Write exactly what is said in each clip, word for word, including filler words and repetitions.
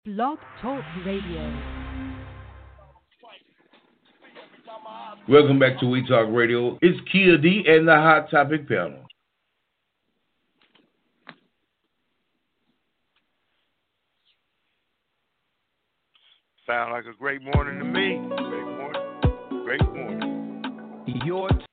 Blog Talk Radio. Welcome back to We Talk Radio. It's Kia D and the Hot Topic panel. Sound like a great morning to me. Great morning. Great morning. Your Go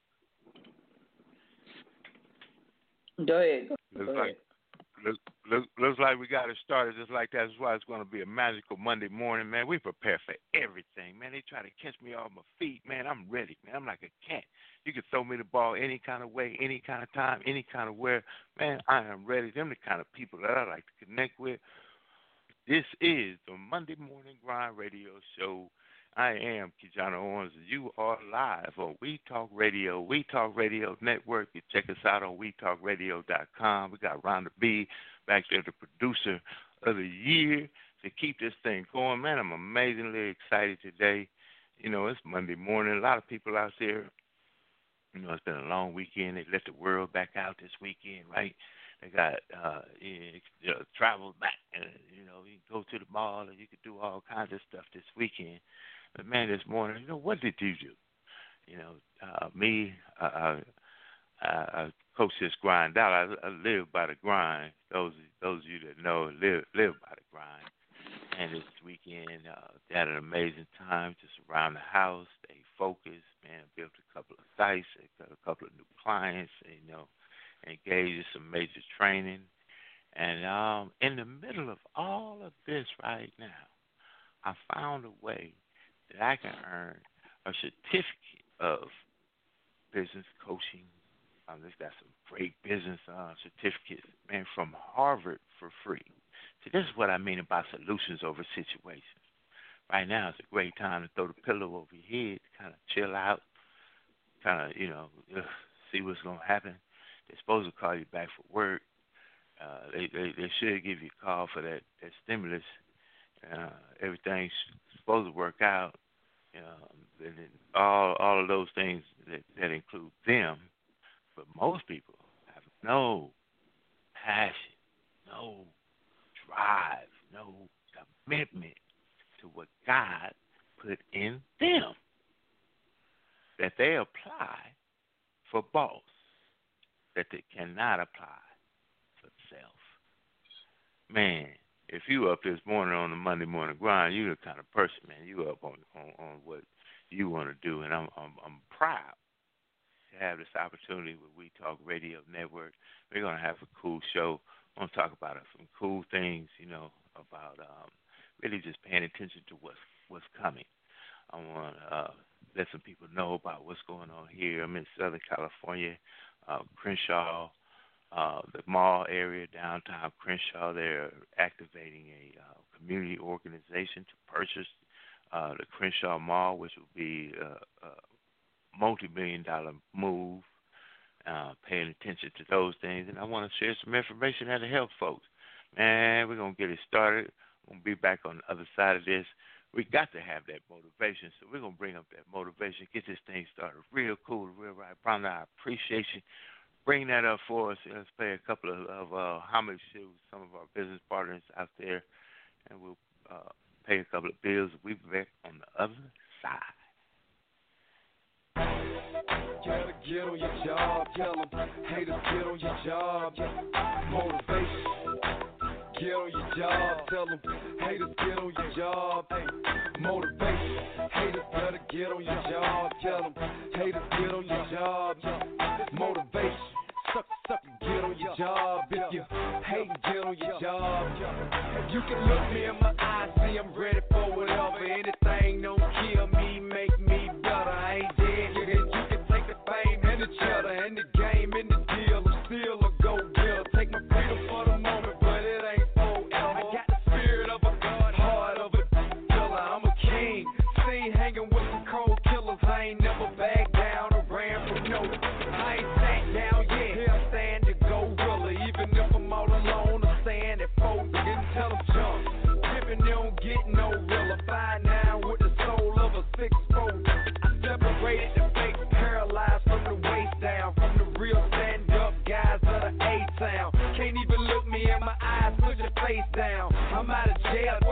ahead. Go looks ahead. like looks, looks, looks like we got it started just like that. That's why it's going to be a magical Monday morning, man. We prepare for everything, man. They try to catch me off my feet, man. I'm ready, man. I'm like a cat. You can throw me the ball any kind of way, any kind of time, any kind of where. Man, I am ready. Them the kind of people that I like to connect with. This is the Monday Morning Grind Radio Show. I am Kijana Owens. You are live on We Talk Radio, We Talk Radio Network. You check us out on we talk radio dot com. We got Rhonda B back there, the producer of the year, to keep this thing going. Man, I'm amazingly excited today. You know, it's Monday morning. A lot of people out there, you know, it's been a long weekend. They let the world back out this weekend, right? They got uh, you know, travel back, and you know, you can go to the mall and you can do all kinds of stuff this weekend. But man, this morning, you know, what did you do? You know, uh, me, uh, I, I, I coach this grind out. I, I live by the grind. Those those of you that know, live live by the grind. And this weekend, uh, had an amazing time just around the house. Stay focused, man. Built a couple of sites, got a couple of new clients, you know. Engaged in some major training. And um, in the middle of all of this right now, I found a way that I can earn a certificate of business coaching. Um, this got some great business uh, certificates, man, from Harvard for free. See, this is what I mean about solutions over situations. Right now, it's a great time to throw the pillow over your head, kind of chill out, kind of, you know, ugh, see what's going to happen. They're supposed to call you back for work. Uh, they, they they should give you a call for that, that stimulus. Uh, everything's supposed to work out. Um, and then all all of those things that, that include them. But most people have no passion, no drive, no commitment to what God put in them that they apply for boss, that they cannot apply for self. Man, if you up this morning on the Monday morning grind, you're the kind of person, man. You up on on, on what you want to do, and I'm, I'm I'm proud to have this opportunity with We Talk Radio Network. We're gonna have a cool show. I want to talk about some cool things, you know, about um, really just paying attention to what's what's coming. I want to uh, let some people know about what's going on here. I'm in Southern California. Uh, Crenshaw, uh, the mall area, downtown Crenshaw, they're activating a uh, community organization to purchase uh, the Crenshaw Mall, which will be a, a multi-million dollar move, uh, paying attention to those things. And I want to share some information that'll help folks. Man, we're going to get it started. We're going to be back on the other side of this. We got to have that motivation, so we're going to bring up that motivation, get this thing started real cool, real right. Brown, I appreciate you. Bring that up for us. Let's play a couple of, of uh, homage to some of our business partners out there, and we'll uh, pay a couple of bills. We'll be back on the other side. Gotta get on your job, tell them, haters get on your job, motivation. Get on your job, tell them, haters get on your job, hey, motivation. Haters better get on your job, tell them, haters get on your job, motivation. Suck, suck, get on your job, if you hate, get on your job. You can look me in my eyes, see I'm ready for whatever, anything don't kill me, make me better, I ain't dead, you can, you can take the fame and the cheddar, and the game and the deal, I'm still a go-getter, take my freedom for the moment. Down. I'm out of jail.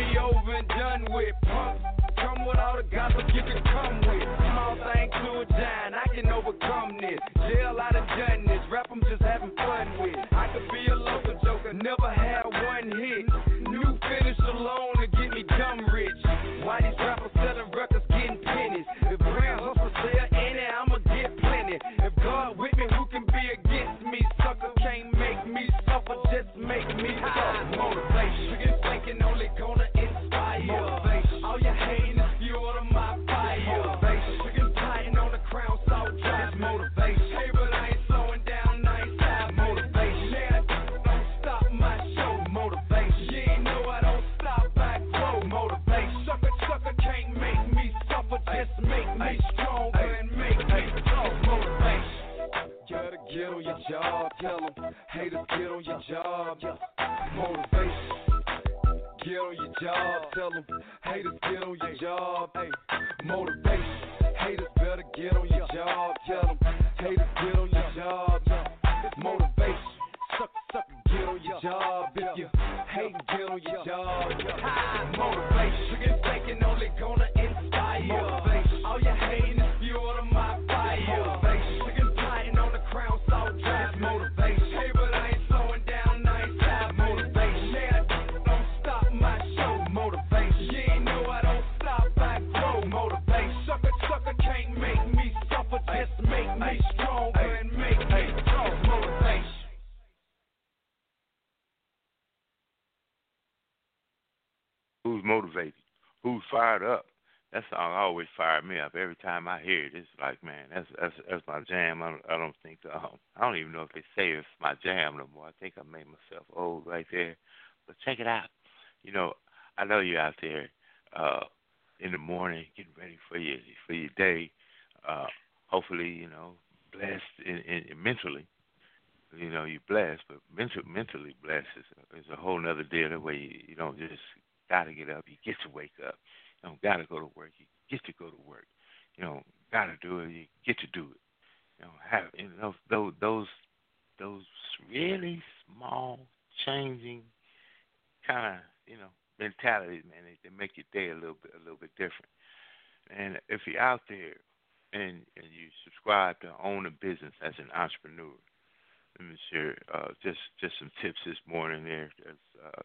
me over and done with. Pump, come with all the gossip you can come with. Small thing to a giant, I can overcome this. Jail, I done done this. Rap, I'm just having fun with. I could be a local joker, never had one hit. New finish alone to get me dumb rich. Why these rappers selling records getting pennies? If brand hustle sell any, I'ma get plenty. If God with me, who can be against me? Sucker can't make me suffer, just make me suffer. Motivation, you get thinking only gonna inspire. Motivation, all you hating is fuel to my fire. Motivation, you get plotting on the crown, so just motivation. Hey, but I ain't slowing down, I ain't stop. Motivation, yeah, don't stop my show. Motivation, you ain't know I don't stop, I grow. Motivation, sucker, sucker can't make me suffer, just make me stronger and make me tough. Motivation. Gotta get on your job, tell them. Haters, get on your job. Motivation. Get on your job, tell them. Haters, get on your job. Hey, motivation. Haters better get on your job, tell them. Haters, get on your job. Motivation. Suck, suck, get on your job. If you hate, get on your job. Motivation. You get thinking only gonna inspire. Motivation. All you hating is fuel to my fire. Motivation. You get plotting on the crown, so just motivation. Hey, but I ain't slowing down, I ain't stop. Motivation. Yeah, don't stop my show. Motivation. You ain't know I don't stop, I grow. Motivation. Sucker, sucker can't make me suffer, just make me stronger and make me tough. Motivation. Who's motivated? Who's fired up? That song always fired me up. Every time I hear it, it's like, man, that's that's that's my jam. I don't, I don't think um, I don't even know if they say it's my jam no more. I think I made myself old right there. But check it out. You know, I know you're out there uh, in the morning getting ready for your for your day. Uh, hopefully, you know, blessed in, in, mentally. You know, you're blessed, but mental, mentally blessed is a, is a whole nother deal. That way, you, you don't just gotta get up. You get to wake up. You don't gotta go to work. You get to go to work. You don't gotta do it. You get to do it. You know, have you know those those those really small changing kind of you know mentalities, man. They, they make your day a little bit a little bit different. And if you're out there and and you subscribe to own a business as an entrepreneur, let me share uh, just just some tips this morning there. That's, uh,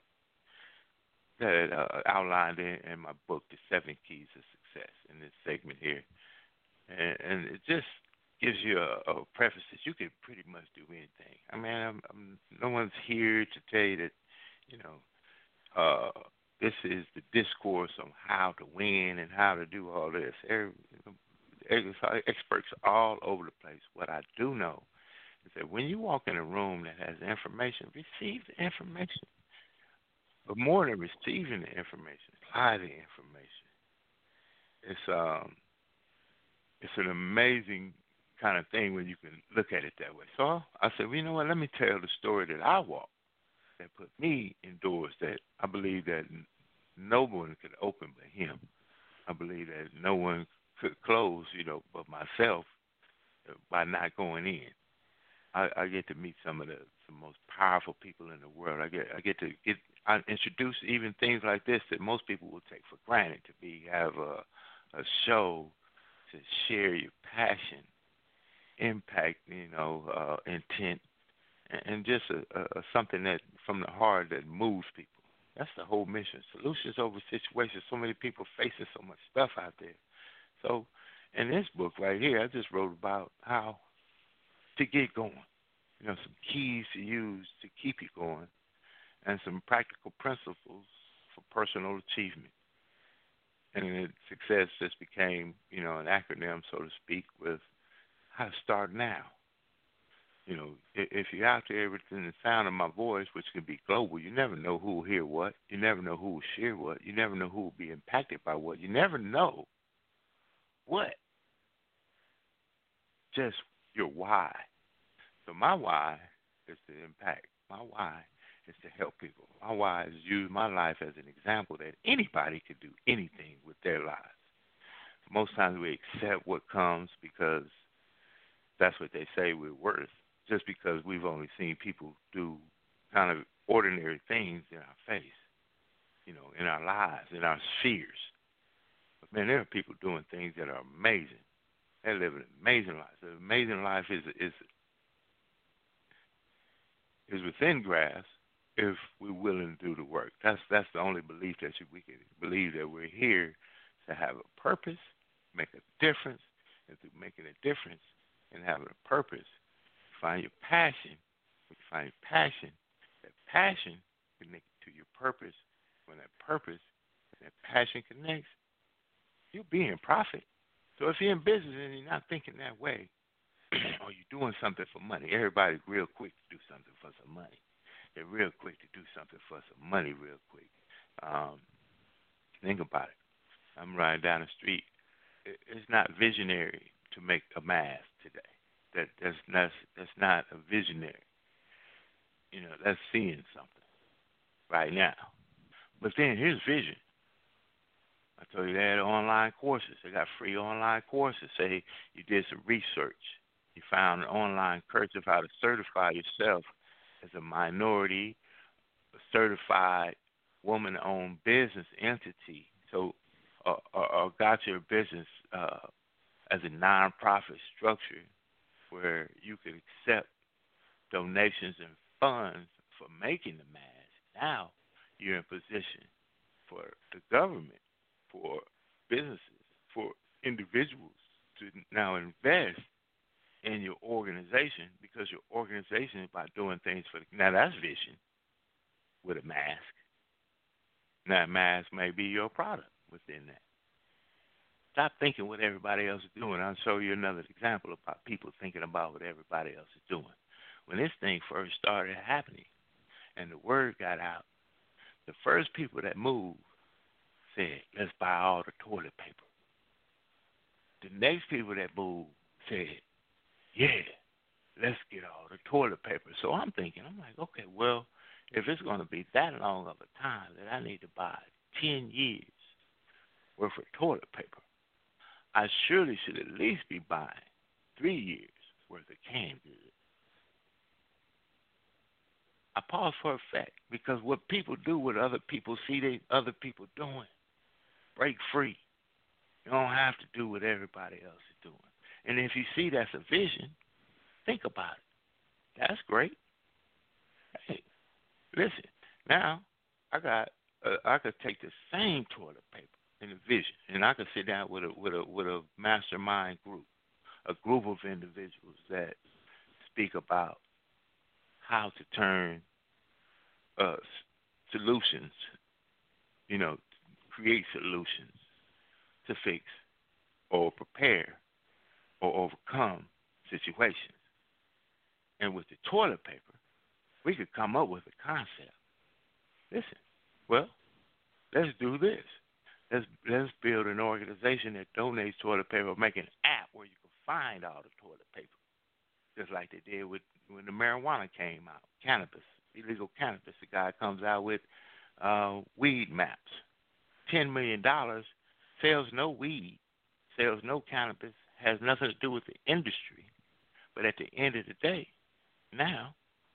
that uh, outlined in, in my book, The Seven Keys of Success, in this segment here. And, and it just gives you a, a preface that you can pretty much do anything. I mean, I'm, I'm, no one's here to tell you that, you know, uh, this is the discourse on how to win and how to do all this. Every, you know, experts all over the place. What I do know is that when you walk in a room that has information, receive the information. But more than receiving the information, apply the information. It's um, it's an amazing kind of thing when you can look at it that way. So I said, well, you know what? Let me tell the story that I walked that put me in doors that I believe that no one could open but him. I believe that no one could close, you know, but myself by not going in. I, I get to meet some of the, the most powerful people in the world. I get I get to get I introduce even things like this that most people will take for granted. To be have a a show to share your passion, impact, you know, uh, intent, and, and just a, a, something that from the heart that moves people. That's the whole mission. Solutions over situations. So many people facing so much stuff out there. So in this book right here, I just wrote about how to get going. You know, some keys to use to keep you going, and some practical principles for personal achievement. And it, success just became, you know, an acronym, so to speak, with how to start now. You know, if, if you're out there within the sound of my voice, which can be global, you never know who will hear what. You never know who will share what. You never know who will be impacted by what. You never know what. Just your why. So my why is to impact. My why is to help people. My why is to use my life as an example that anybody could do anything with their lives. Most times we accept what comes because that's what they say we're worth, just because we've only seen people do kind of ordinary things in our face. you know, in our lives, in our spheres. But man, there are people doing things that are amazing. They live an amazing life. The amazing life is is is within grasp if we're willing to do the work. That's that's the only belief that you, we can believe, that we're here to have a purpose, make a difference, and through making a difference and having a purpose, you find your passion. When you find your passion, that passion connects to your purpose. When that purpose and that passion connects, you'll be in profit. So if you're in business and you're not thinking that way, or you're doing something for money, everybody's real quick to do something for some money. They're real quick to do something for some money real quick. Um, think about it. I'm riding down the street. It's not visionary to make a mask today. That that's that's that's not a visionary. You know, that's seeing something right now. But then here's vision. I told you they had online courses. They got free online courses. Say you did some research. You found an online course of how to certify yourself as a minority, a certified woman-owned business entity. So, uh, or, or got your business uh, as a nonprofit structure where you could accept donations and funds for making the mask. Now you're in position for the government, for businesses, for individuals to now invest in your organization, because your organization is about doing things for the, now that's vision with a mask. Now that mask may be your product within that. Stop thinking what everybody else is doing. I'll show you another example about people thinking about what everybody else is doing. When this thing first started happening and the word got out, the first people that moved said, let's buy all the toilet paper. The next people that moved said, yeah, let's get all the toilet paper. So I'm thinking, I'm like, okay, well, if it's going to be that long of a time that I need to buy ten years worth of toilet paper, I surely should at least be buying three years worth of canned goods. I pause for effect, because what people do, what other people see they other people doing, break free. You don't have to do what everybody else is doing. And if you see that's a vision, think about it. That's great. Hey, listen, now I got uh, I could take the same toilet paper in a vision, and I could sit down with a with a with a mastermind group, a group of individuals that speak about how to turn uh, solutions, you know, create solutions to fix or prepare or overcome situations. And with the toilet paper, we could come up with a concept. Listen, well, let's do this. Let's let's build an organization that donates toilet paper, make an app where you can find all the toilet paper, just like they did with when the marijuana came out, cannabis, illegal cannabis. The guy comes out with uh, weed maps, ten million dollars, sells no weed, sells no cannabis, has nothing to do with the industry. But at the end of the day, now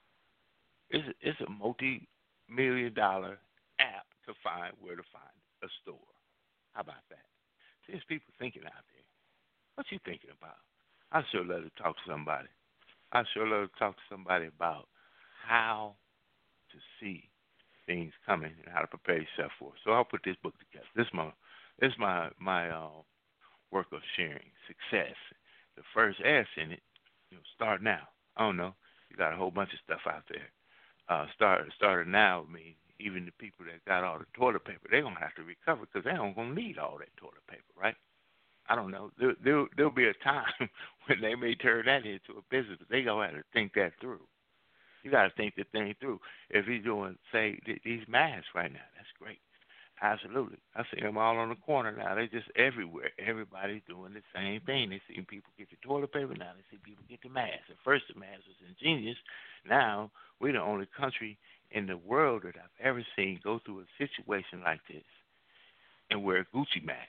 it's a, it's a multi-million dollar app to find where to find a store. How about that? There's people thinking out there. What you thinking about? I sure love to talk to somebody. I sure love to talk to somebody about how to see things coming and how to prepare yourself for it. So I'll put this book together. This is my, this is my, my uh, work of sharing success. The first S in it, you know, start now. I don't know. You got a whole bunch of stuff out there. Uh, start started now means even the people that got all the toilet paper, they're going to have to recover because they don't going to need all that toilet paper, right? I don't know. There, there, there'll be a time when they may turn that into a business, but they going to have to think that through. You got to think the thing through. If he's doing, say, these masks right now, that's great. Absolutely. I see them all on the corner now. They're just everywhere. Everybody's doing the same thing. They see people get the toilet paper. Now they see people get the mask. At first the mask was ingenious. Now we're the only country in the world that I've ever seen go through a situation like this and wear a Gucci mask.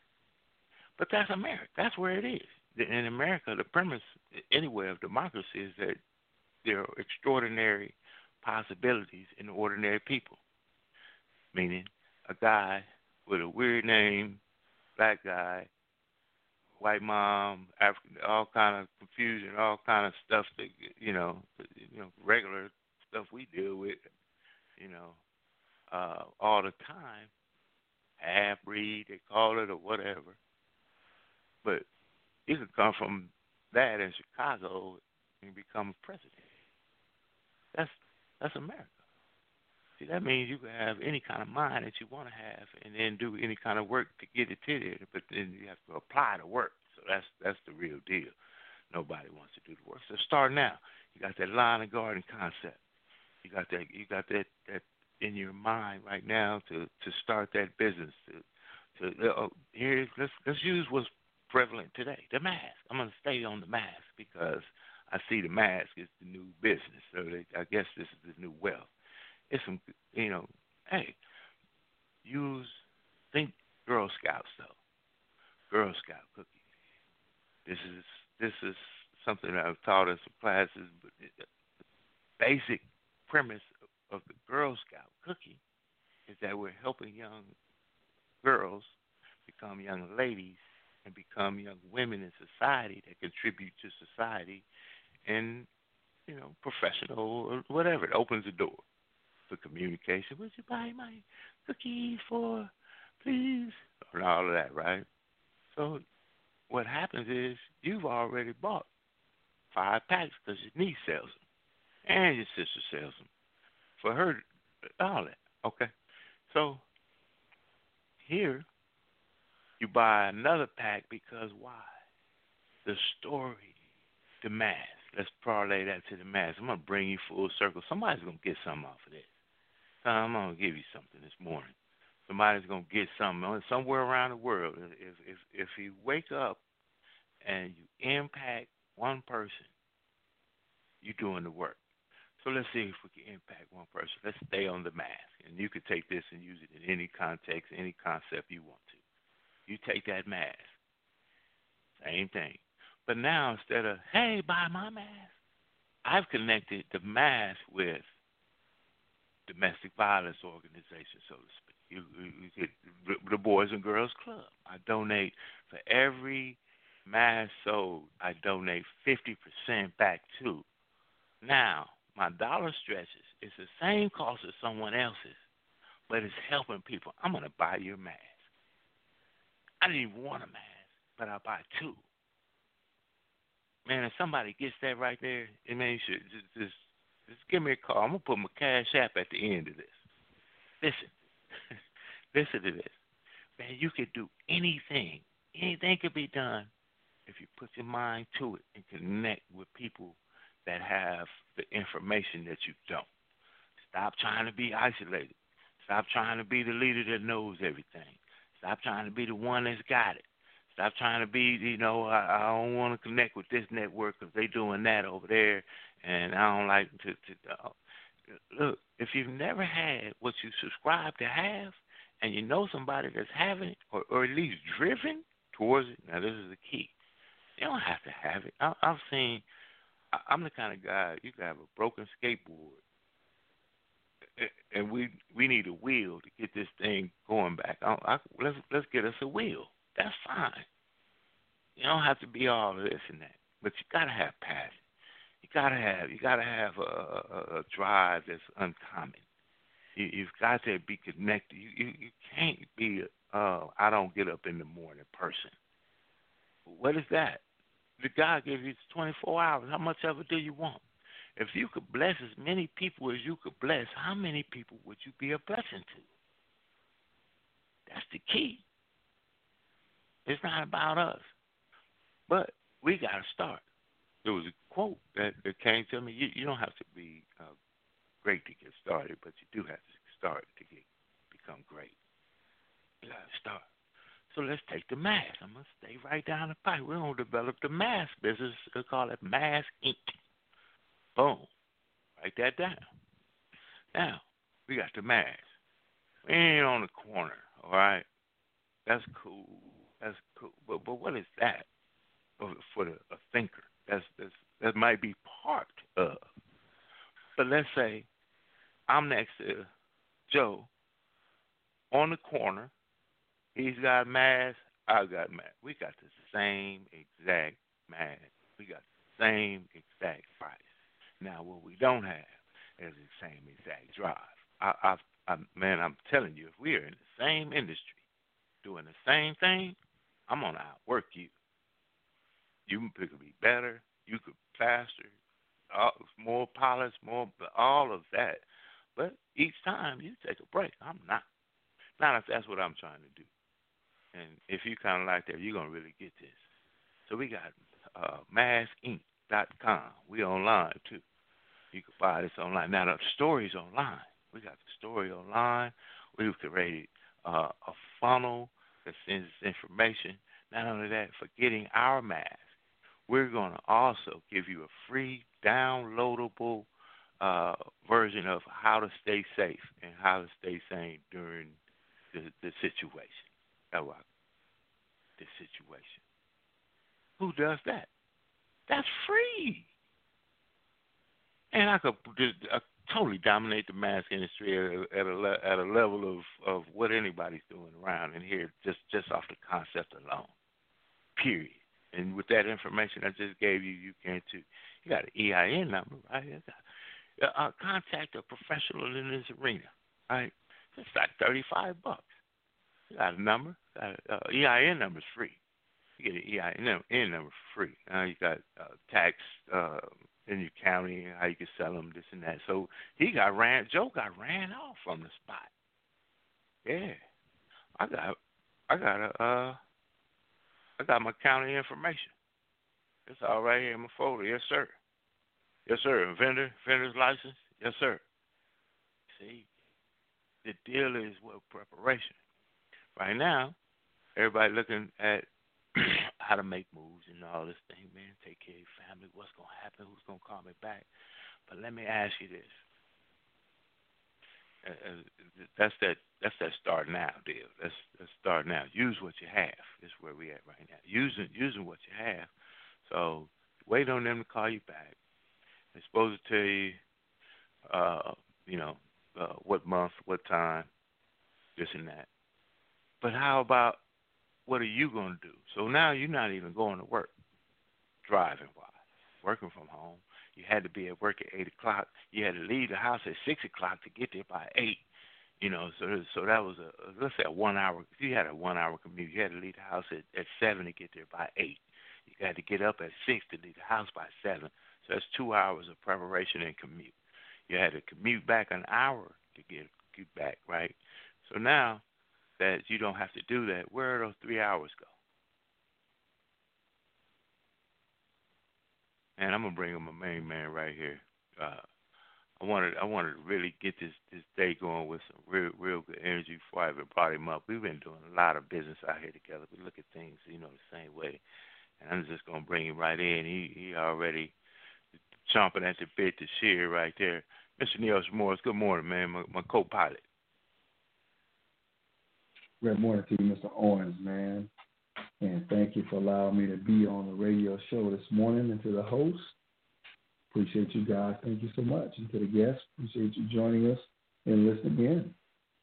But that's America. That's where it is. In America, the premise anyway of democracy is that there are extraordinary possibilities in ordinary people, meaning a guy with a weird name, black guy, white mom, African, all kind of confusion, all kind of stuff that you know, you know, regular stuff we deal with, you know, uh, all the time. Half breed, they call it, or whatever. But you could come from that in Chicago and become president. That's that's America. See, that means you can have any kind of mind that you want to have, and then do any kind of work to get it to there. But then you have to apply the work. So that's that's the real deal. Nobody wants to do the work. So start now. You got that line of garden concept. You got that. You got that that in your mind right now to, to start that business. To to uh, here, let's let's use what's prevalent today. The mask. I'm gonna stay on the mask because I see the mask is the new business. So they, I guess this is the new wealth. It's some, you know, hey, use, think Girl Scouts though. Girl Scout cookies. This is this is something that I've taught in some classes, but the basic premise of, of the Girl Scout cookie is that we're helping young girls become young ladies and become young women in society that contribute to society and, you know, professional or whatever. It opens the door for communication. Would you buy my cookies for, please? And all of that, right? So what happens is you've already bought five packs because your niece sells them and your sister sells them. For her, all that. Okay? So here you buy another pack because why? The story, the mask. Let's parlay that to the mask. I'm going to bring you full circle. Somebody's going to get something off of this. I'm going to give you something this morning. Somebody's going to get something somewhere around the world. If if if you wake up and you impact one person, you're doing the work. So let's see if we can impact one person. Let's stay on the mask. And you could take this and use it in any context, any concept you want to. You take that mask. Same thing. But now instead of, hey, buy my mask, I've connected the mask with domestic violence organization, so to speak. You, you get the Boys and Girls Club. I donate for every mask sold. I donate fifty percent back to. Now my dollar stretches. It's the same cost as someone else's, but it's helping people. I'm gonna buy your mask. I didn't even want a mask, but I'll buy two. Man, if somebody gets that right there, it means you should just, just just give me a call. I'm gonna put my cash app at the end of this. Listen, listen to this, man. You could do anything. Anything could be done if you put your mind to it and connect with people that have the information that you don't. Stop trying to be isolated. Stop trying to be the leader that knows everything. Stop trying to be the one that's got it. Stop trying to be, you know, I, I don't want to connect with this network because they doing that over there, and I don't like to, to uh, look, if you've never had what you subscribe to have, and you know somebody that's having it, or, or at least driven towards it, now this is the key. You don't have to have it. I, I've seen, I, I'm the kind of guy, you can have a broken skateboard, and we we need a wheel to get this thing going back. I, I, let's let's get us a wheel. That's fine. You don't have to be all of this and that, but you gotta have passion. You gotta have you gotta have a, a, a drive that's uncommon. You, you've got to be connected. You you, you can't be a uh, I don't get up in the morning person. What is that? The God gave you twenty-four hours. How much of it do you want? If you could bless as many people as you could bless, how many people would you be a blessing to? That's the key. It's not about us. But we got to start. There was a quote that, that came to me. You, you don't have to be uh, great to get started, but you do have to start to get become great. You got to start. So let's take the mask. I'm going to stay right down the pipe. We're going to develop the mask business. We'll call it Mask Incorporated. Boom. Write that down. Now, we got the mask. We ain't on the corner, all right? That's cool. That's cool. But but what is that for the, a thinker? That's, that's that might be part of. But let's say I'm next to Joe on the corner. He's got a mask. I got a mask. We got the same exact mask. We got the same exact price. Now, what we don't have is the same exact drive. I, I, I, man, I'm telling you, if we are in the same industry doing the same thing, I'm going to outwork you. You could be better. You could faster, all, more pilots, more, all of that. But each time you take a break, I'm not. Not if that's what I'm trying to do. And if you kind of like that, you're going to really get this. So we got uh, mask inc dot com. We online, too. You can buy this online. Now, the story's online. We got the story online. We've created uh, a funnel that sends information. Not only that, for getting our mask, we're going to also give you a free downloadable uh, version of how to stay safe and how to stay sane during the, the situation. Oh, wow. The situation. Who does that? That's free. And I could just uh, totally dominate the mask industry at a, at a, le- at a level of, of what anybody's doing around in here, just, just off the concept alone. Period. And with that information I just gave you, you can too. You got an E I N number, right? You got, uh, contact a professional in this arena, right? It's like thirty-five bucks. You got a number. Got a, uh, E I N number is free. You get an E I N number for free. Now you got uh, tax uh, in your county, how you can sell them, this and that. So he got ran. Joe got ran off from the spot. Yeah, I got, I got a, uh, I got my county information. It's all right here in my folder. Yes, sir. Yes, sir. Vendor, vendor's license. Yes, sir. See, the deal is with preparation. Right now, everybody looking at how to make moves and all this thing, man. Take care of your family. What's going to happen? Who's going to call me back? But let me ask you this. Uh, that's that. That's that start now deal. Let's let's start now. Use what you have. Is where we at right now. Using using what you have. So wait on them to call you back. They're supposed to tell you, uh, you know, uh, what month, what time, this and that. But how about what are you going to do? So now you're not even going to work, driving wise, working from home. You had to be at work at eight o'clock. You had to leave the house at six o'clock to get there by eight. You know, so so that was a let's say a one hour. If you had a one hour commute, you had to leave the house at, at seven to get there by eight. You had to get up at six to leave the house by seven. So that's two hours of preparation and commute. You had to commute back an hour to get get back, right? So now that you don't have to do that, where do those three hours go? And I'm gonna bring in my main man right here. Uh, I wanted I wanted to really get this, this day going with some real real good energy before I even brought him up. We've been doing a lot of business out here together. We look at things, you know, the same way. And I'm just gonna bring him right in. He he already chomping at the bit to share right there. Mister Neil Morris, good morning, man. My, my co-pilot. Good morning to you, Mister Owens, man. And thank you for allowing me to be on the radio show this morning. And to the host, appreciate you guys. Thank you so much. And to the guests, appreciate you joining us and listening in.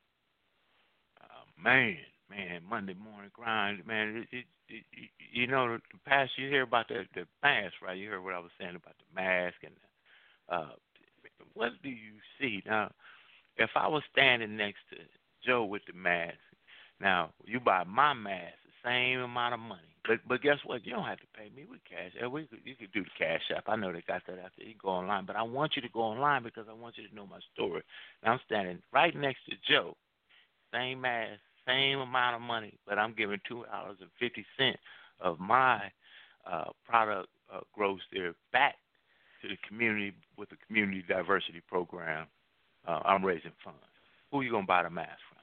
Uh, man, man, Monday morning grind, man. It, it, it, it, you know, the past you hear about the, the mask, right? You heard what I was saying about the mask. And uh, what do you see? Now, if I was standing next to Joe with the mask, now, you buy my mask, the same amount of money. But but guess what? You don't have to pay me with cash. We could, you could do the Cash App. I know they got that out there. You can go online. But I want you to go online because I want you to know my story. Now, I'm standing right next to Joe. Same mask, same amount of money. But I'm giving two dollars and fifty cents of my uh, product uh, gross there back to the community with the Community Diversity Program. Uh, I'm raising funds. Who are you going to buy the mask from?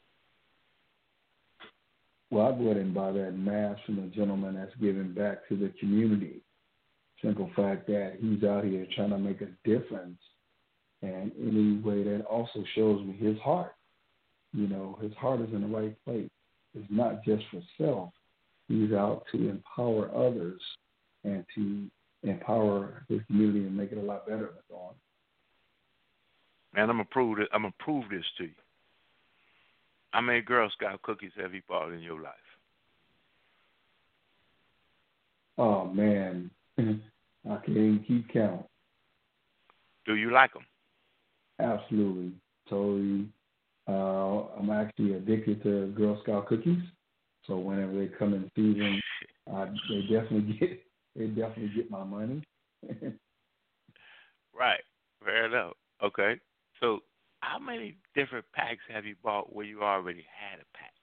Well, I'll go ahead and buy that mask from a gentleman that's giving back to the community. Simple fact that he's out here trying to make a difference. And in a way that also shows me his heart. You know, his heart is in the right place. It's not just for self. He's out to empower others and to empower his community and make it a lot better. On. Man, I'm gonna prove it. I'm gonna prove this to you. How many Girl Scout cookies have you bought in your life? Oh, man. I can't even keep count. Do you like them? Absolutely. Totally. Uh, I'm actually addicted to Girl Scout cookies. So whenever they come in season, uh, they definitely get they definitely get my money. Right. Fair enough. Okay. So how many different packs have you bought where you already had a pack?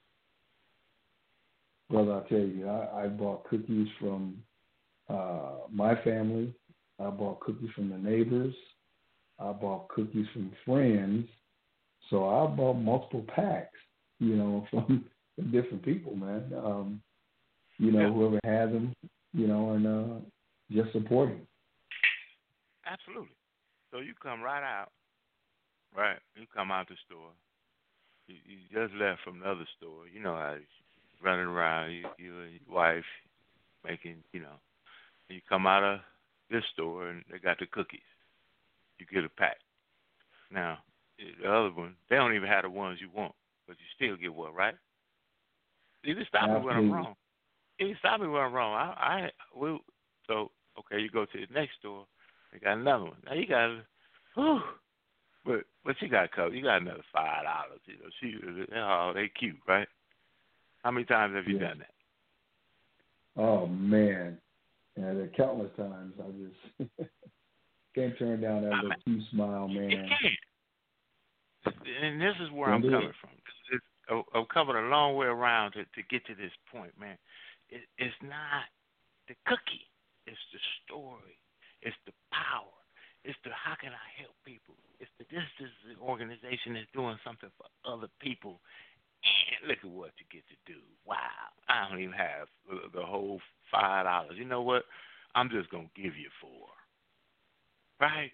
Brother, I'll tell you, I, I bought cookies from uh, my family. I bought cookies from the neighbors. I bought cookies from friends. So I bought multiple packs, you know, from different people, man. Um, you know, yeah. whoever has them, you know, and uh, just supporting. Absolutely. So you come right out, right? You come out the store. You, you just left from the other store. You know how you're running around, you, you and your wife making, you know. You come out of this store and they got the cookies. You get a pack. Now, the other one, they don't even have the ones you want, but you still get one, right? You can stop me when I'm wrong. You can stop me when I'm wrong. I, I will. So, okay, you go to the next store. They got another one. Now you got, whew, but but you got covered. You got another five dollars. You know, she, oh, they cute, right? How many times have you yeah. done that? Oh man, yeah, there are countless times. I just can't turn down that little cute smile, man. You can't. And this is where I'm coming from. It's, I've covered a long way around to, to get to this point, man. It, it's not the cookie. It's the story. It's the power. It's the how can I help people. It's the this is the organization that's doing something for other people. And look at what you get to do. Wow. I don't even have the whole five dollars. You know what? I'm just going to give you four. Right?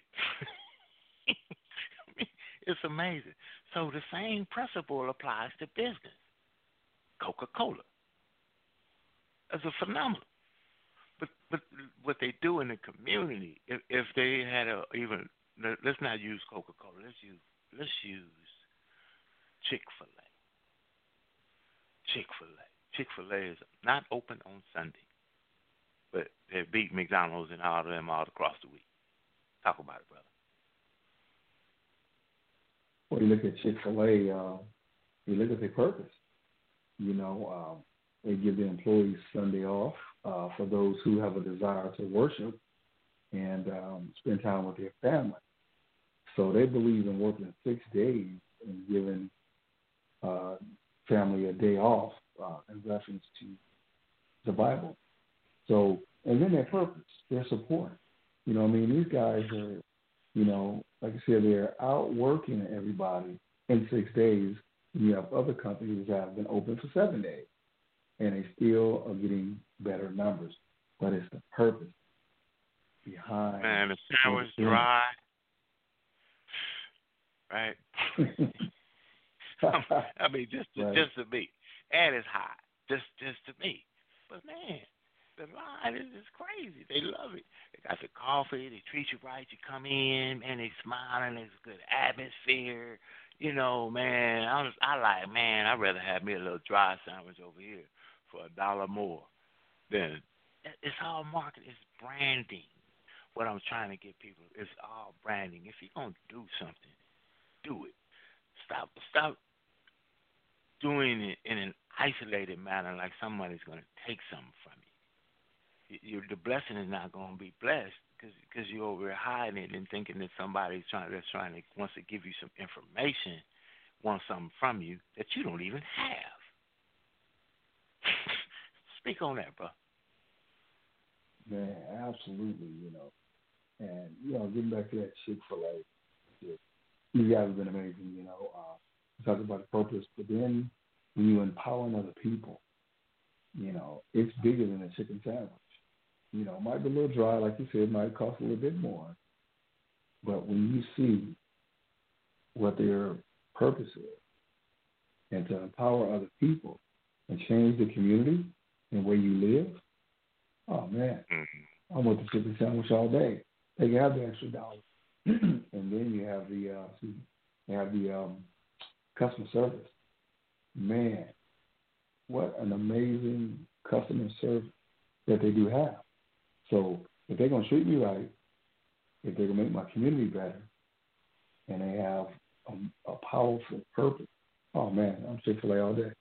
It's amazing. So the same principle applies to business. Coca-Cola. That's a phenomenon. But but what they do in the community, if, if they had a even let's not use Coca-Cola. Let's use let's use Chick-fil-A. Chick-fil-A. Chick-fil-A is not open on Sunday, but they beat McDonald's and all of them all across the week. Talk about it, brother. Well, you look at Chick-fil-A, uh, you look at their purpose. You know, um, they give the employees Sunday off uh, for those who have a desire to worship and um, spend time with their family. So they believe in working six days and giving uh, family a day off uh, in reference to the Bible. So, and then their purpose, their support. You know what I mean? These guys are, you know, like I said, they're out working everybody in six days. And you have other companies that have been open for seven days, and they still are getting better numbers. But it's the purpose behind. Man, the sandwich dry, right? I mean, just to, right. just to me, and it's hot, just just to me. But man, the line is just crazy. They love it. They got the coffee. They treat you right. You come in, man. They smiling. There's a good atmosphere. You know, man. I was, I like, man. I'd rather have me a little dry sandwich over here for a dollar more than. It's all marketing. It's branding. What I'm trying to get people is all branding. If you're gonna do something, do it. Stop. Stop doing it in an isolated manner, like somebody's gonna take something from you. You, the blessing is not going to be blessed because you're over here hiding it and thinking that somebody's trying that's trying to wants to give you some information, wants something from you that you don't even have. Speak on that, bro. Man, absolutely. You know, and you know, getting back to that Chick-fil-A, you guys have been amazing. You know, uh, talk about the purpose, but then when you empowering other people, you know, it's bigger than a chicken sandwich. You know, it might be a little dry, like you said, it might cost a little bit more. But when you see what their purpose is and to empower other people and change the community and where you live, oh, man, mm-hmm. I want the chicken sandwich all day. They can have the extra dollar. And then you have the, uh, you have the um, customer service. man, what an amazing customer service that they do have. So if they're going to treat me right, if they're going to make my community better, and they have a, a powerful purpose, oh, man, I'm Chick-fil-A all day.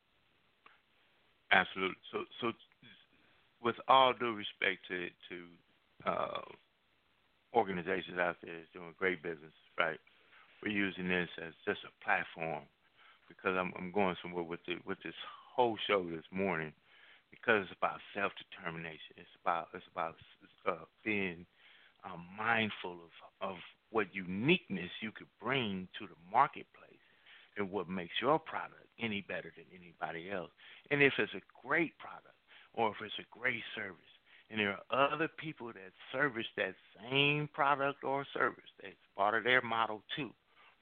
Absolutely. So, so with all due respect to, to uh, organizations out there that's doing great business, right, we're using this as just a platform because I'm, I'm going somewhere with the, with this whole show this morning because it's about self-determination. It's about it's about uh, being uh, mindful of, of what uniqueness you could bring to the marketplace and what makes your product any better than anybody else. And if it's a great product or if it's a great service, and there are other people that service that same product or service that's part of their model too,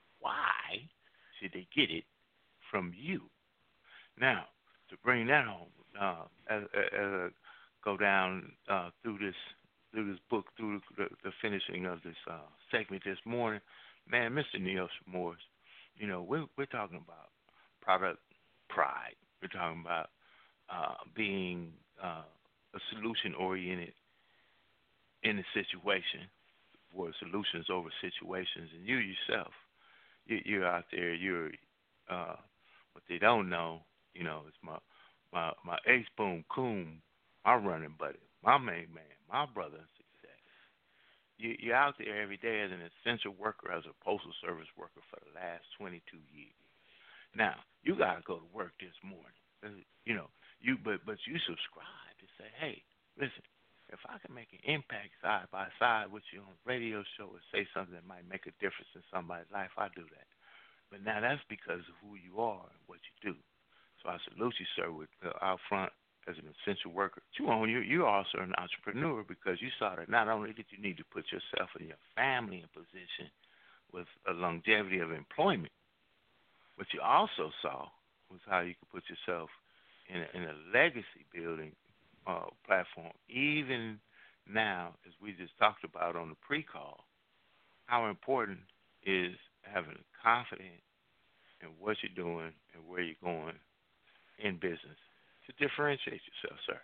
why should they get it from you? Now, to bring that home, uh, as, as I go down uh, through this through this book, through the, the finishing of this uh, segment this morning, man, Mister Neil Morris, you know, we're we're talking about product pride. We're talking about uh, being uh, a solution oriented in a situation, for solutions over situations, and you yourself, you, you're out there. You're uh, what they don't know. You know, it's my my my ace boom coon, my running buddy, my main man, my brother in success. You, you're out there every day as an essential worker, as a postal service worker for the last twenty-two years. Now you gotta go to work this morning. You know, you but but you subscribe to say, hey, listen, if I can make an impact side by side with you on a radio show and say something that might make a difference in somebody's life, I do that. But now that's because of who you are and what you do. So I salute you, sir, with uh, out front as an essential worker. You own you. You're also an entrepreneur because you saw that not only did you need to put yourself and your family in position with a longevity of employment, what you also saw was how you could put yourself in a, in a legacy building uh, platform. Even now, as we just talked about on the pre-call, how important is having confidence in what you're doing and where you're going in business to differentiate yourself, sir.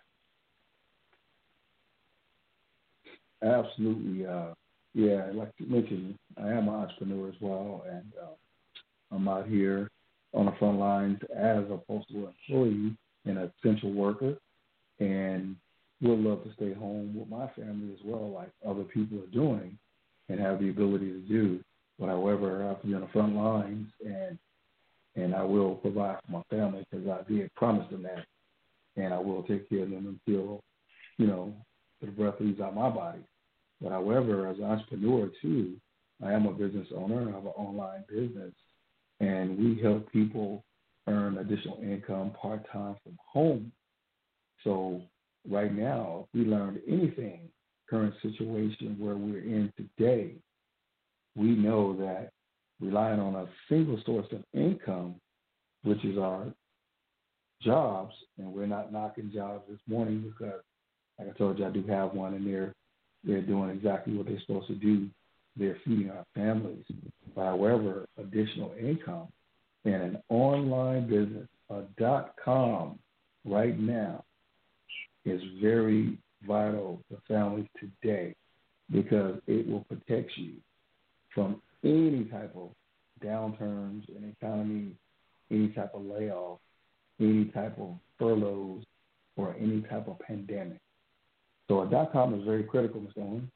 Absolutely. Uh, yeah, like you mentioned, I am an entrepreneur as well, and uh, I'm out here on the front lines as a postal employee and an essential worker, and would love to stay home with my family as well, like other people are doing and have the ability to do. But however, I have to be on the front lines, and and I will provide for my family because I did promise them that, and I will take care of them until, you know, the breath leaves out my body. But however, as an entrepreneur too, I am a business owner. I have an online business, and we help people earn additional income part-time from home. So right now, if we learned anything, current situation where we're in today, we know that relying on a single source of income, which is our jobs, and we're not knocking jobs this morning because, like I told you, I do have one, and they're they're doing exactly what they're supposed to do. They're feeding our families. But however, additional income and an online business, a dot com right now, is very vital to families today because it will protect you from any type of downturns in the economy, any type of layoff, any type of furloughs, or any type of pandemic. So a dot com is very critical, Mister Owen.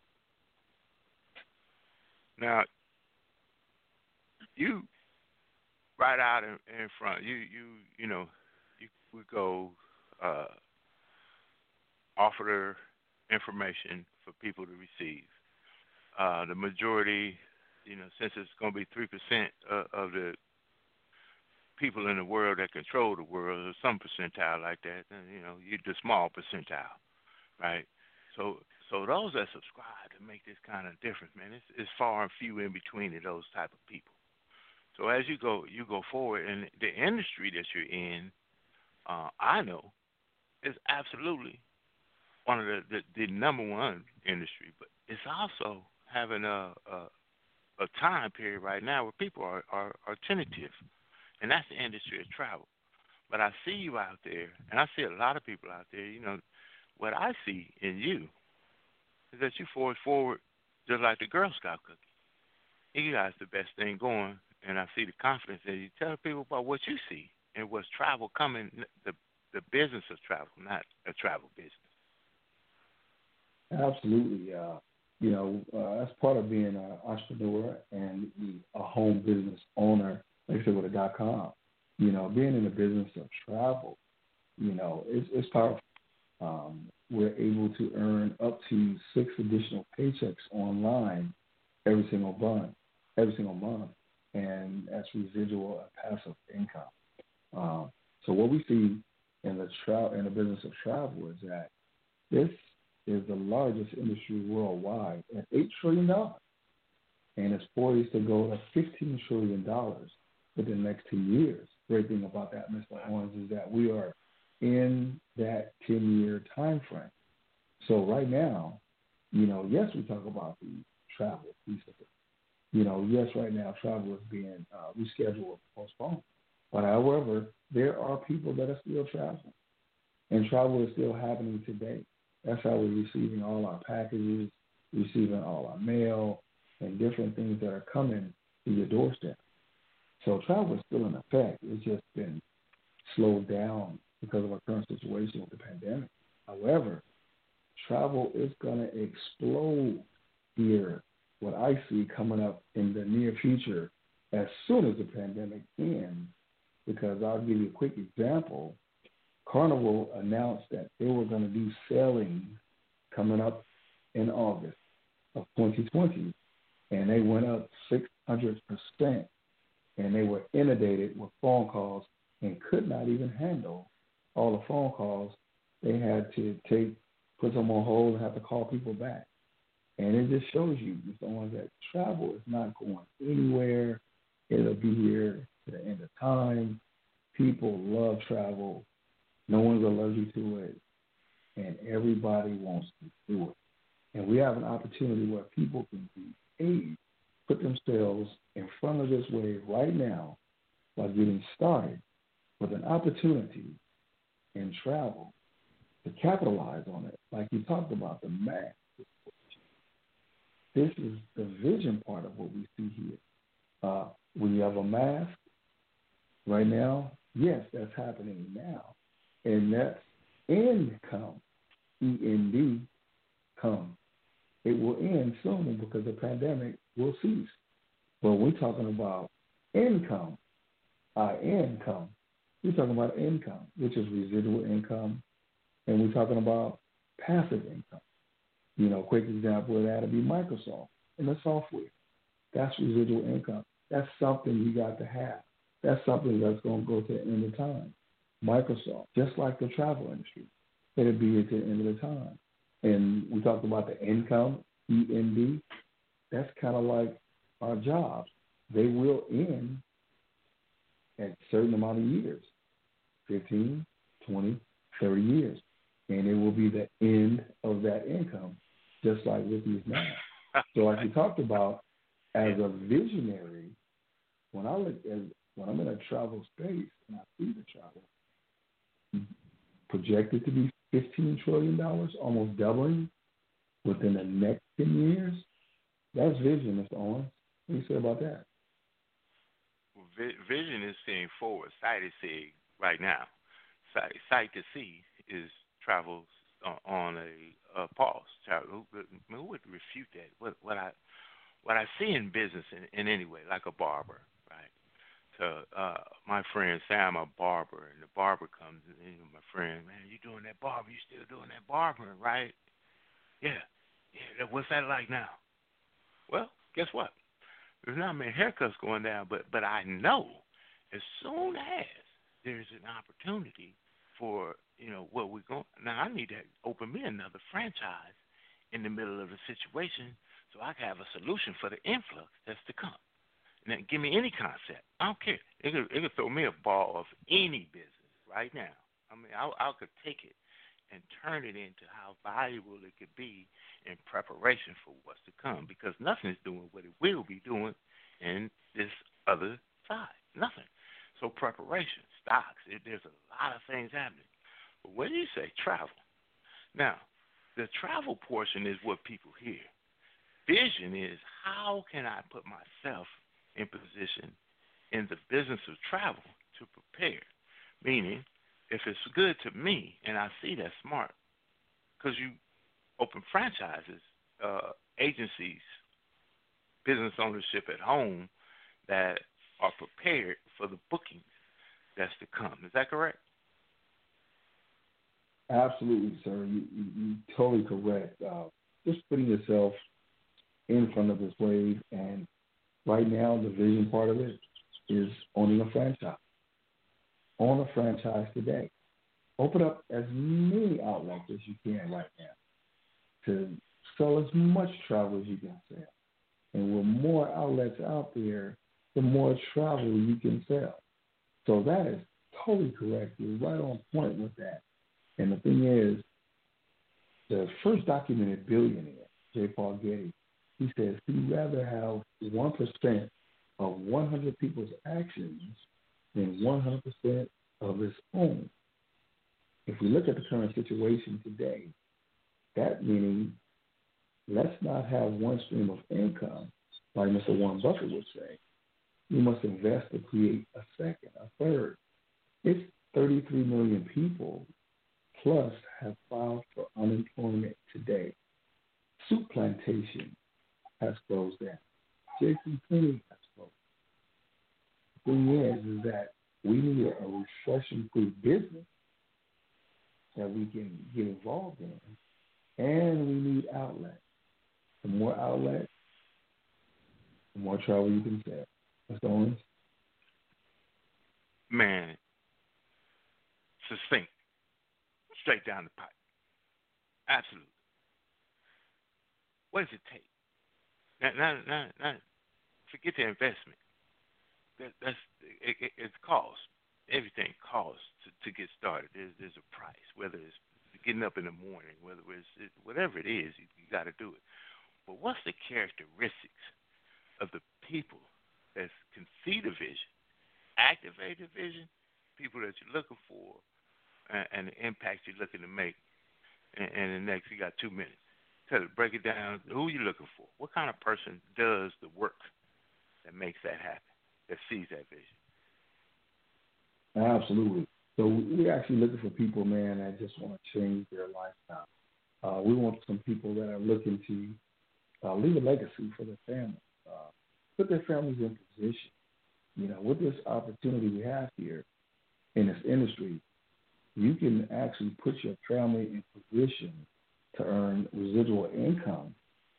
Now, you right out in, in front, you you you know, you would go uh, offer the information for people to receive. Uh, the majority, you know, since it's going to be three percent of, of the people in the world that control the world, or some percentile like that, you know, you the small percentile, right? So, so those that subscribe to make this kind of difference, man, it's, it's far and few in between of those type of people. So as you go, you go forward, and the industry that you're in, uh, I know, is absolutely one of the, the, the number one industry, but it's also having a, a, a time period right now where people are, are, are tentative, and that's the industry of travel. But I see you out there, and I see a lot of people out there. You know, what I see in you is that you forge forward just like the Girl Scout cookie. You guys the best thing going, and I see the confidence that you tell people about what you see and what's travel coming, the the business of travel, not a travel business. Absolutely. Uh, you know, uh, that's part of being an entrepreneur and a home business owner, like I said, with a dot com. You know, being in the business of travel, you know, it's, it's powerful. Um, we're able to earn up to six additional paychecks online every single month, every single month, and that's residual and passive income. Um, so what we see in the tra- in the business of travel is that this is the largest industry worldwide at eight trillion dollars, and it's poised to go to fifteen trillion dollars within the next two years. Great thing about that, Mister Owens, is that we are in that ten-year time frame. So right now, you know, yes, we talk about the travel piece of it. You know, yes, right now travel is being uh, rescheduled or postponed. But however, there are people that are still traveling, and travel is still happening today. That's how we're receiving all our packages, receiving all our mail, and different things that are coming to your doorstep. So travel is still in effect. It's just been slowed down because of our current situation with the pandemic. However, travel is going to explode here, what I see coming up in the near future as soon as the pandemic ends, because I'll give you a quick example. Carnival announced that they were going to do sailing coming up in August of twenty twenty, and they went up six hundred percent, and they were inundated with phone calls and could not even handle all the phone calls. They had to take, put them on hold and have to call people back. And it just shows you, Mister Owens, that travel is not going anywhere. It'll be here to the end of time. People love travel. No one's allergic to it. And everybody wants to do it. And we have an opportunity where people can be paid, put themselves in front of this wave right now by getting started with an opportunity in travel to capitalize on it. Like you talked about, the math. This is the vision part of what we see here. Uh, when you have a mask right now, yes, that's happening now. And that's income, E N D, come. It will end soon because the pandemic will cease. But we're talking about income, our income. We're talking about income, which is residual income, and we're talking about passive income. You know, quick example of that would be Microsoft and the software. That's residual income. That's something you got to have. That's something that's going to go to the end of time. Microsoft, just like the travel industry, it'll be at the end of the time. And we talked about the income, E N D. That's kind of like our jobs. They will end at a certain amount of years, fifteen, twenty, thirty years. And it will be the end of that income, just like with these now. So like we talked about, as a visionary, when I look at, when I'm in a travel space and I see the travel, projected to be fifteen trillion dollars, almost doubling within the next ten years, that's vision, Mister Owens. What do you say about that? Well, vision is seeing forward. Sight is seeing right now. Sight, sight to see is travel on a, a pause. Travel, who would refute that? What, what I what I see in business in, in any way, like a barber, right? So uh, my friend Sam, a barber, and the barber comes and you know, my friend, man, you doing that barber? You still doing that barbering, right? Yeah, yeah. What's that like now? Well, guess what? There's not many haircuts going down, but but I know as soon as there's an opportunity for, you know, what we're going, now I need to open me another franchise in the middle of the situation so I can have a solution for the influx that's to come. Now, give me any concept. I don't care. It could, it could throw me a ball of any business right now. I mean, I, I could take it and turn it into how valuable it could be in preparation for what's to come, because nothing is doing what it will be doing in this other side. Nothing. So preparation, stocks, it, there's a lot of things happening. But when you say travel, now, the travel portion is what people hear. Vision is how can I put myself in position in the business of travel to prepare? Meaning, if it's good to me and I see that's smart, because you open franchises, uh, agencies, business ownership at home that are prepared for the bookings that's to come. Is that correct? Absolutely, sir. You, you, you're totally correct. Uh, just putting yourself in front of this wave, and right now the vision part of it is owning a franchise. Own a franchise today. Open up as many outlets as you can right now to sell as much travel as you can sell. And with more outlets out there, the more travel you can sell. So that is totally correct. You're right on point with that. And the thing is, the first documented billionaire, J. Paul Getty, he says he'd rather have one percent of one hundred people's actions than one hundred percent of his own. If we look at the current situation today, that meaning let's not have one stream of income, like Mister Warren Buffett would say. You must invest to create a second, a third. It's thirty-three million people plus have filed for unemployment today. Soup Plantation has closed down. J C Penney has closed. The thing is, is that we need a refreshing-proof business that we can get involved in, and we need outlets. The more outlets, the more travel you can sell. Mister Owens? Man, succinct, straight down the pipe. Absolutely. What does it take? Now, now, now, now forget the investment. That, that's it, it, it's cost. Everything costs to, to get started. There's, there's a price, whether it's getting up in the morning, whether it's it, whatever it is, you, you got to do it. But what's the characteristics of the people that can see the vision, activate the vision, people that you're looking for, and, and the impact you're looking to make? And, and the next, you got two minutes. Tell it, break it down. Who you looking for? What kind of person does the work that makes that happen, that sees that vision? Absolutely. So we're actually looking for people, man, that just want to change their lifestyle. Uh, we want some people that are looking to uh, leave a legacy for their family, uh, put their families in position. You know, with this opportunity we have here in this industry, you can actually put your family in position to earn residual income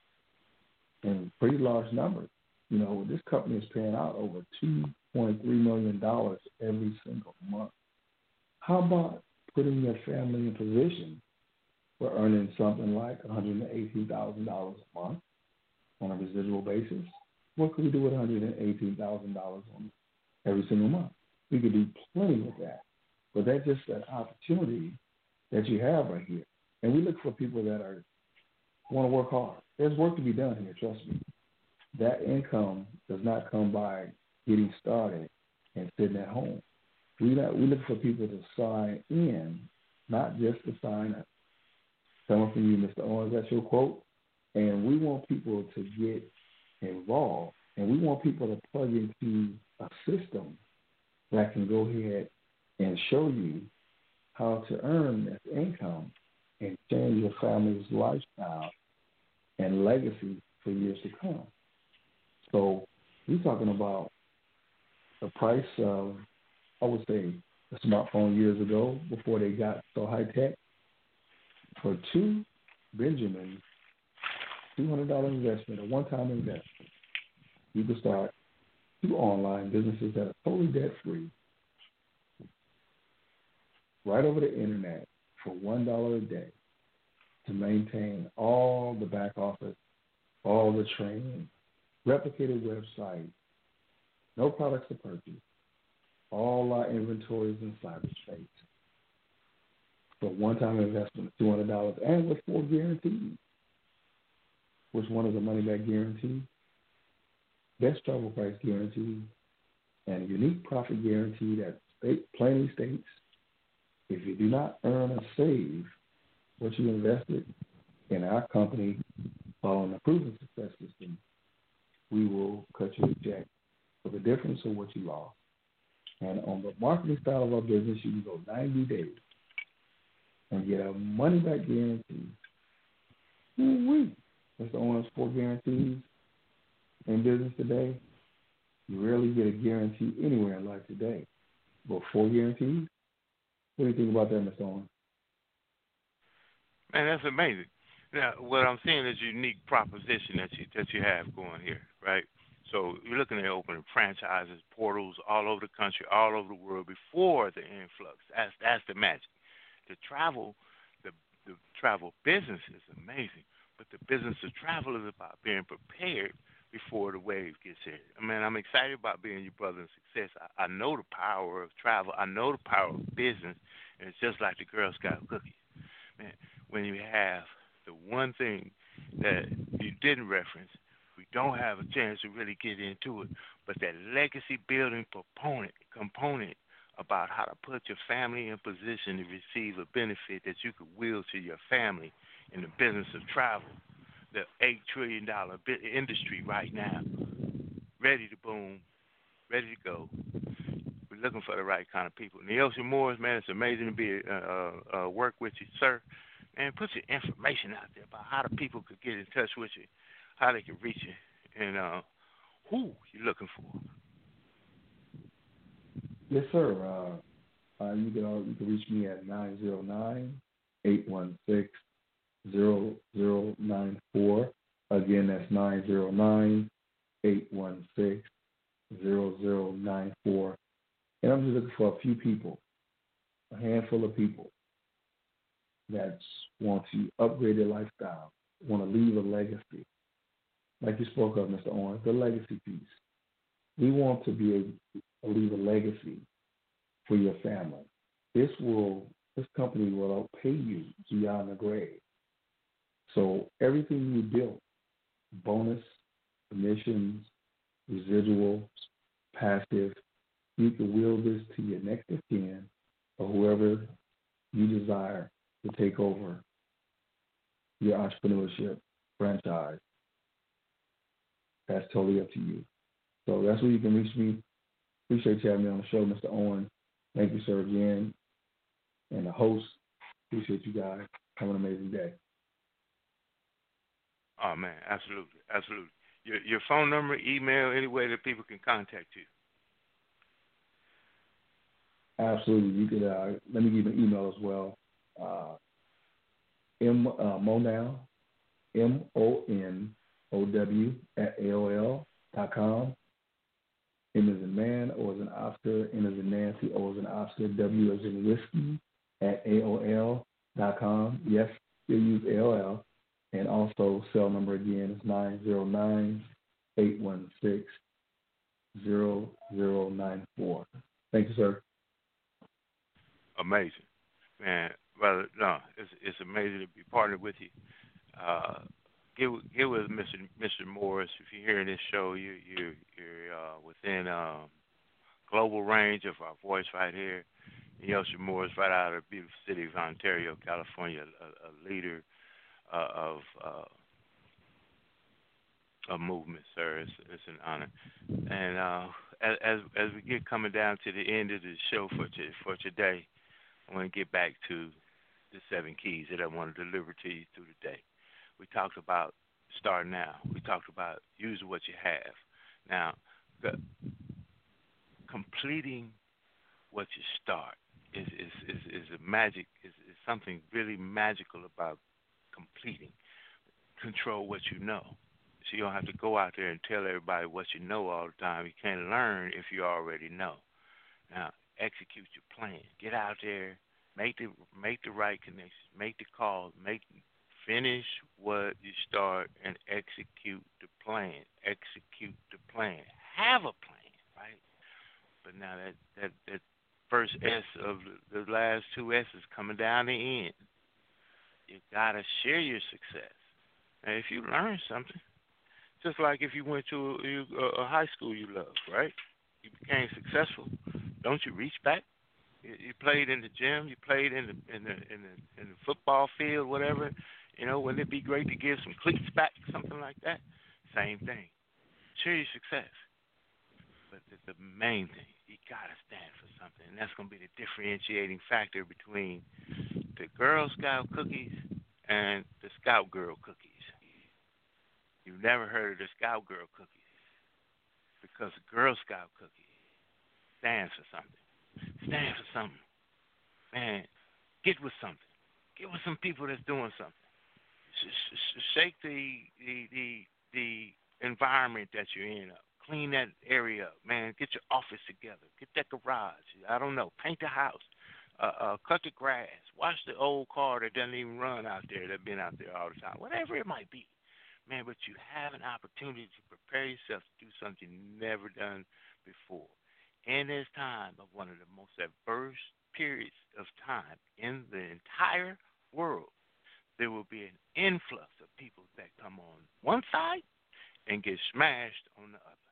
in pretty large numbers. You know, this company is paying out over two point three million dollars every single month. How about putting your family in position for earning something like one hundred eighteen thousand dollars a month on a residual basis? What could we do with one hundred eighteen thousand dollars on every single month? We could do plenty with that. But that's just an opportunity that you have right here. And we look for people that are want to work hard. There's work to be done here, trust me. That income does not come by getting started and sitting at home. We not, we look for people to sign in, not just to sign up. Coming from you, Mister Owens, that's your quote. And we want people to get involved, and we want people to plug into a system that can go ahead and show you how to earn this income and change your family's lifestyle and legacy for years to come. So we're talking about the price of, I would say, a smartphone years ago before they got so high tech. For two Benjamins, two hundred dollars investment, a one-time investment, you can start two online businesses that are totally debt-free right over the internet for one dollar a day to maintain all the back office, all the training, replicated website, no products to purchase, all our inventories in cyberspace. For one-time investment of two hundred dollars and with four guarantees. Which one is a money-back guarantee? Best travel price guarantee, And a unique profit guarantee that state, plainly states, if you do not earn or save what you invested in our company following a proven success system, we will cut you a check for the difference of what you lost. And on the marketing style of our business, you can go ninety days and get a money-back guarantee. Woo-wee. That's the only four guarantees in business today. You rarely get a guarantee anywhere in life today. But four guarantees? What do you think about that, Mister Owen? Man, that's amazing. Now, what I'm seeing is a unique proposition that you that you have going here, right? So you're looking at opening franchises, portals all over the country, all over the world before the influx. That's that's the magic. The travel, the the travel business is amazing, but the business of travel is about being prepared before the wave gets here. I mean, I'm excited about being your brother in success. I, I know the power of travel. I know the power of business, and it's just like the Girl Scout cookies. Man, when you have the one thing that you didn't reference, we don't have a chance to really get into it, but that legacy building component, component about how to put your family in position to receive a benefit that you could will to your family in the business of travel, the eight trillion dollars industry right now, ready to boom, ready to go. We're looking for the right kind of people. Neosha Morris, man, it's amazing to be uh, uh, work with you, sir. And put your information out there about how the people could get in touch with you, how they can reach you, and uh, who you're looking for. Yes, sir. Uh, uh, you can uh, you can reach me at nine zero nine, eight one six, zero zero nine four. Again, that's nine zero nine, eight one six, zero zero nine four. And I'm just looking for a few people, a handful of people that want to upgrade their lifestyle, want to leave a legacy. Like you spoke of, Mister Owens, the legacy piece. We want to be able to leave a legacy for your family. This will, this company will pay you beyond the grave. So everything you built, bonus, commissions, residuals, passive, you can will this to your next of kin or whoever you desire to take over your entrepreneurship franchise. That's totally up to you. So that's where you can reach me. Appreciate you having me on the show, Mister Owen. Thank you, sir, again. And the host, appreciate you guys. Have an amazing day. Oh, man, absolutely, absolutely. Your, your phone number, email, any way that people can contact you. Absolutely. You could, uh, let me give you an email as well. Uh, M uh, Monow, M O N O W at A O L dot com. M as in man, O as in Oscar, N as in Nancy, O as in Oscar, W as in whiskey at A O L dot com. Yes, still use A O L. And also cell number again is nine zero nine, eight one six, zero zero nine four. Thank you, sir. Amazing. Man, brother, no, it's it's amazing to be partnered with you. Uh, get get with Mister Mister Morris. If you're hearing this show, you you you're uh, within um, global range of our voice right here. Neosha Morris, right out of the beautiful city of Ontario, California, a, a leader uh, of uh, a movement, sir. It's, it's an honor. And uh, as as we get coming down to the end of the show for t- for today, I want to get back to the seven keys that I want to deliver to you through the day. We talked about start now. We talked about using what you have. Now, the, completing what you start is is, is, is a magic, is, is something really magical about completing. Control what you know. So you don't have to go out there and tell everybody what you know all the time. You can't learn if you already know. Now, execute your plan. Get out there, make the make the right connections, make the calls, make finish what you start, and execute the plan. Execute the plan. Have a plan, right? But now that that, that first S of the, the last two S's coming down the end, you gotta share your success. And if you learn something, just like if you went to a, a high school you love, right? you became successful, don't you reach back? You, you played in the gym, you played in the in the in the in the football field, whatever. You know, wouldn't it be great to give some cleats back, something like that? Same thing. Share your success. But the, the main thing, you gotta stand for something, and that's gonna be the differentiating factor between the Girl Scout cookies and the Scout Girl cookies. You've never heard of the Scout Girl cookies because the Girl Scout cookie stands for something. Stand for something. Man, get with something. Get with some people that's doing something. Shake the the the, the environment that you're in up. Clean that area up, man. Get your office together. Get that garage. I don't know. Paint the house. Uh, uh, cut the grass. Wash the old car that doesn't even run out there, that's been out there all the time. Whatever it might be. Man, but you have an opportunity to prepare yourself to do something you've never done before. In this time of one of the most adverse periods of time in the entire world, there will be an influx of people that come on one side and get smashed on the other.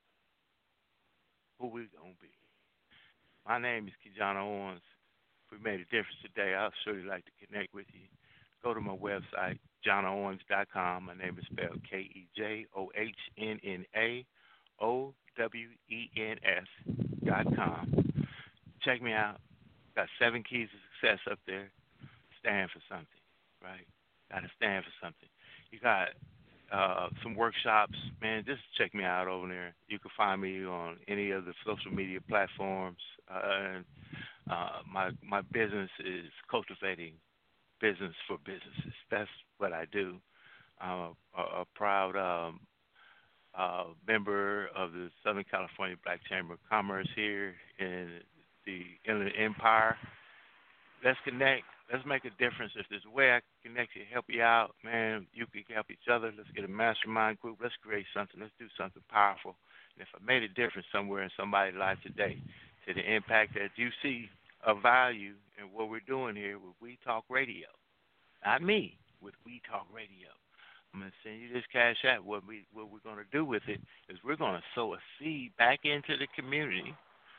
Who we gonna be? My name is Kijana Owens. If we made a difference today, I'll surely like to connect with you. Go to my website, jonna owens dot com. My name is spelled K E J O H N N A O W E N S dot com. Check me out. Got seven keys to success up there. Stand for something, right? Got to stand for something. You got uh, some workshops, man. Just check me out over there. You can find me on any of the social media platforms. Uh, uh, my my business is cultivating business for businesses. That's what I do. I'm a, a proud um, uh, member of the Southern California Black Chamber of Commerce here in the Inland Empire. Let's connect. Let's make a difference. If there's a way I can connect you, help you out, man, you can help each other. Let's get a mastermind group. Let's create something. Let's do something powerful. And if I made a difference somewhere in somebody's life today, to the impact that you see of value in what we're doing here with We Talk Radio, not me, with We Talk Radio, I'm going to send you this Cash App. What, we, what we're going to do with it is we're going to sow a seed back into the community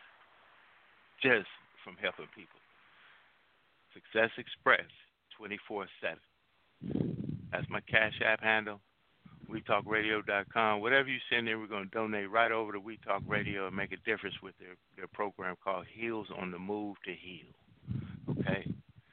just from helping people. Success Express, twenty-four seven. That's my Cash App handle, we talk radio dot com. Whatever you send there, we're going to donate right over to We Talk Radio and make a difference with their, their program called Heals on the Move to Heal. Okay?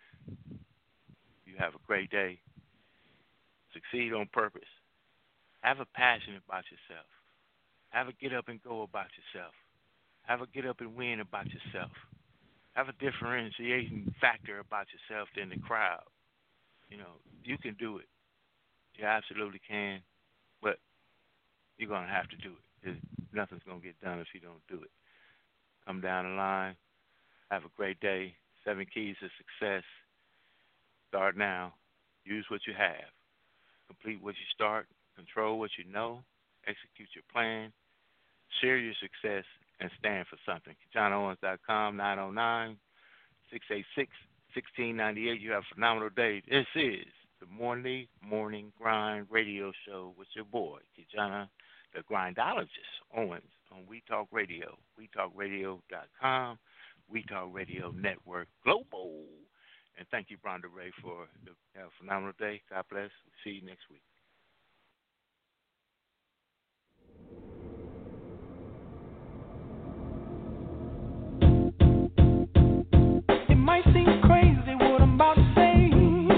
You have a great day. Succeed on purpose. Have a passion about yourself. Have a get up and go about yourself. Have a get up and win about yourself. Have a differentiating factor about yourself than the crowd. You know, you can do it. You absolutely can, but you're going to have to do it. Nothing's going to get done if you don't do it. Come down the line. Have a great day. Seven keys to success. Start now. Use what you have. Complete what you start. Control what you know. Execute your plan. Share your success. And stand for something. Kijana Owens dot com, nine oh nine, six eight six, one six nine eight. You have a phenomenal day. This is the Morning Morning Grind Radio Show with your boy, Kijana, the Grindologist Owens, on We Talk Radio, we talk radio dot com, We Talk Radio Network Global. And thank you, Brenda Ray, for the have a phenomenal day. God bless. See you next week. Might seem crazy what I'm about to say.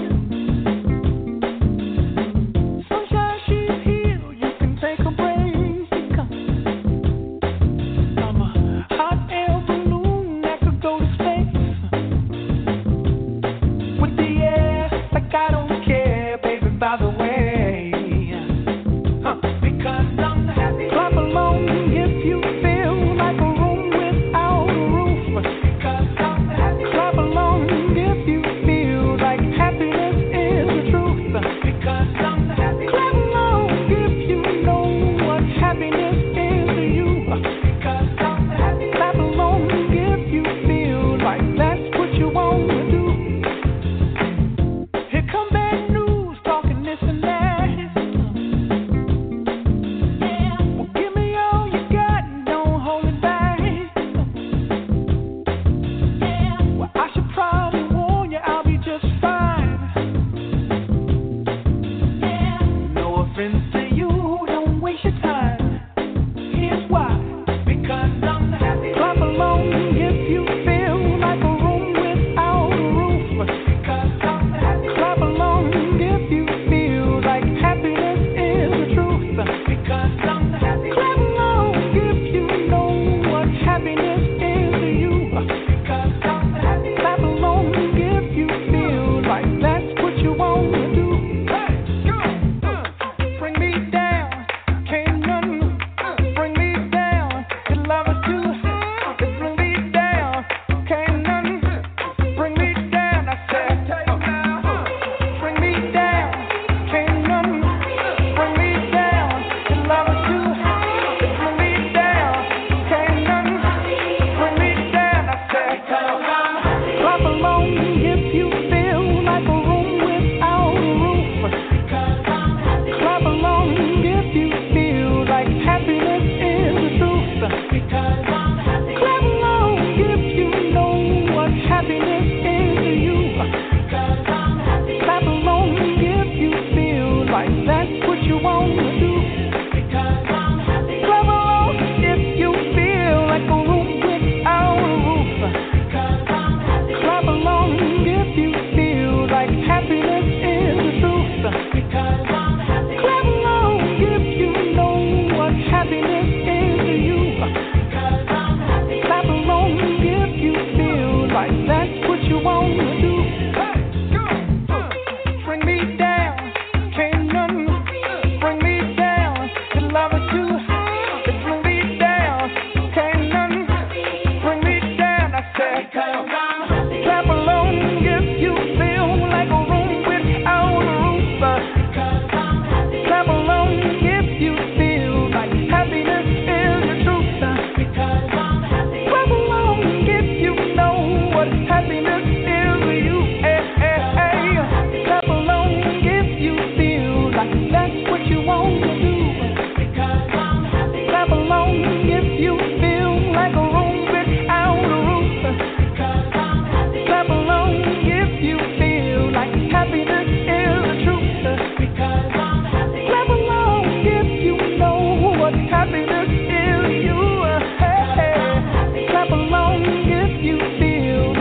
Sunshine, she's here, you can take a break. I'm a hot air balloon that could go to space. With the air, like I don't care, baby, by the way.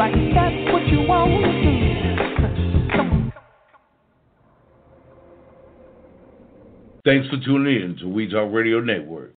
like that's what you want to do. Come on. Thanks for tuning in to We Talk Radio Network.